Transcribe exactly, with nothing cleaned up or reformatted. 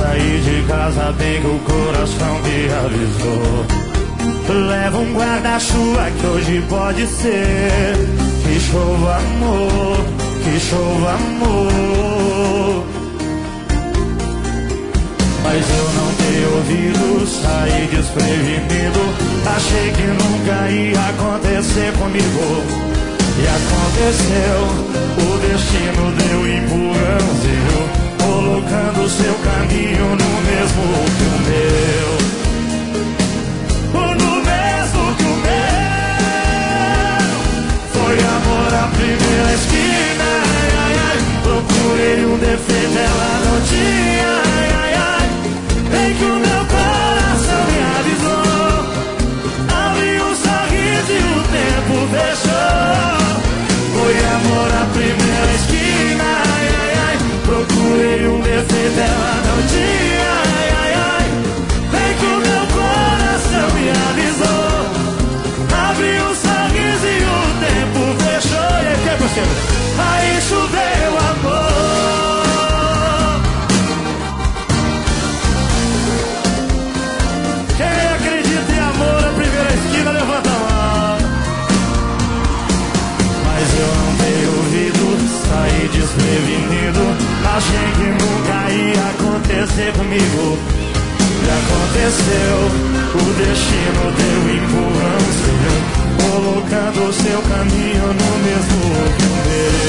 saí de casa bem que o coração me avisou. Leva um guarda-chuva que hoje pode ser que chova amor, que chova amor. Mas eu não dei ouvido, saí desprevenido. Achei que nunca ia acontecer comigo. E aconteceu, o destino deu empurrãozinho, colocando seu caminho no mesmo que o meu. No mesmo que o meu. Foi amor à primeira esquina, ai, ai, ai. Procurei um defeito, ela não tinha, ai, ai, ai. Bem que o meu coração me avisou. Abri um sorriso e o tempo fechou. Foi amor à primeira esquina, ai, ai, ai. Procurei um defeito, ela não tinha, ai, ai, ai. Bem que o meu coração me avisou. Abri um sorriso e o tempo fechou. E aí, que é possível? Aí choveu amor. Quem acredita em amor à primeira esquina, levanta a mão. Mas eu não dei ouvido, saí desprevenido. Achei que nunca ia acontecer comigo. E aconteceu, o destino deu empurrãozinho, colocando o seu caminho no mesmo que o meu.